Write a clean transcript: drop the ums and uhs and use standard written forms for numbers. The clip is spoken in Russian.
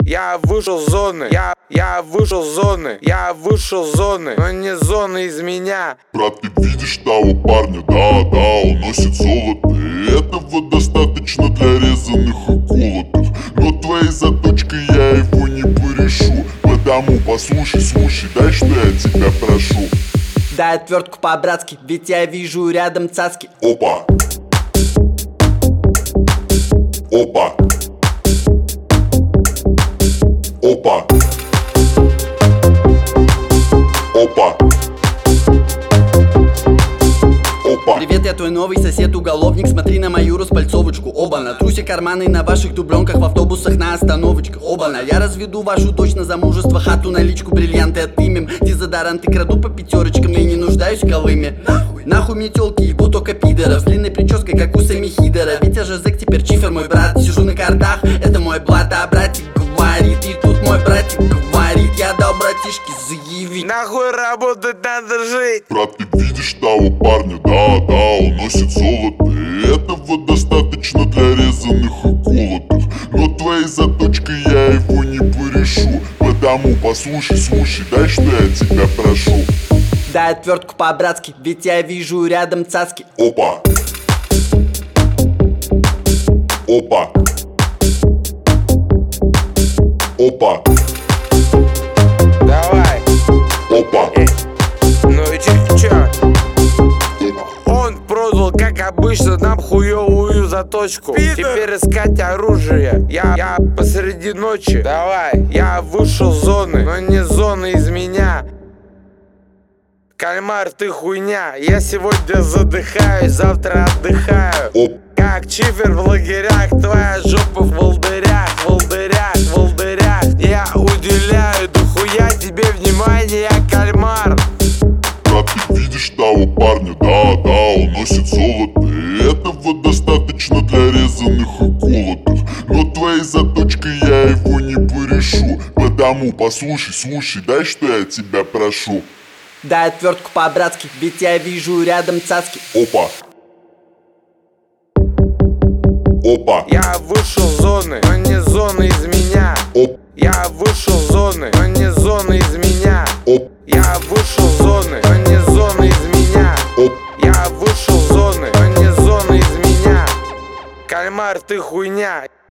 Я вышел с зоны, я вышел с зоны, я вышел с зоны, но не зоны из меня. Брат, ты видишь того парня? Да, он носит золото, и этого достаточно для резаных и колотых. Но твоей заточкой я его не порешу. Потому послушай, дай, что я тебя прошу. Дай отвертку по-братски, ведь я вижу рядом цаски. Опа! Опа! Опа! Опа! Опа! Привет, я твой новый сосед-уголовник. Смотри на мою распальцовочку. Оба-на, трусе карманы на ваших дубленках, в автобусах на остановочках. Оба-на, я разведу вашу дочь на замужество, хату, наличку, бриллианты отымем. Дезодоранты краду по пятерочкам, и не нуждаюсь в колыме. Нахуй мне тёлки, ебу только пидоров, с длинной прической, как у Сэмми Хидера. Ведь я же зэк, теперь чифер, мой брат. Сижу на картах, это мой блат, а братик говорит. И тут мой братик говорит: я дал братишке заявить. Нахуй работать, надо жить. Брат, ты видишь того парня? Да, он носит золото, и этого достаточно для резаных и колотых. Но твоей заточкой я его не порешу. Потому послушай, дай, что я тебя прошу. Дай отвертку по-братски, ведь я вижу рядом цаски. Опа! Опа! Опа! Давай. Опа! Ну и чё? Он продал, как обычно, нам хуёвую заточку. Теперь искать оружие. Я посреди ночи. Давай. Я вышел с зоны, но не зоны из меня. Кальмар, ты хуйня. Я сегодня задыхаюсь, завтра отдыхаю. Оп. Как чифер в лагерях, твоя жопа в волдырях. Я уделяю дохуя тебе внимание, кальмар. Брат, ты видишь того парня? Да, он носит золото, и этого достаточно для резаных и колотых. Но твоей заточкой я его не порешу. Потому послушай, дай, что я тебя прошу. Дай отвертку по-братски, ведь я вижу рядом цаски. Опа! Опа! Я вышел с зоны, но не зоны из меня. Оп! Я вышел с зоны, но не зоны из меня. Оп! Я вышел с зоны, но не зоны из меня. Оп! Я вышел с зоны, но не зоны из меня. Кальмар, ты хуйня.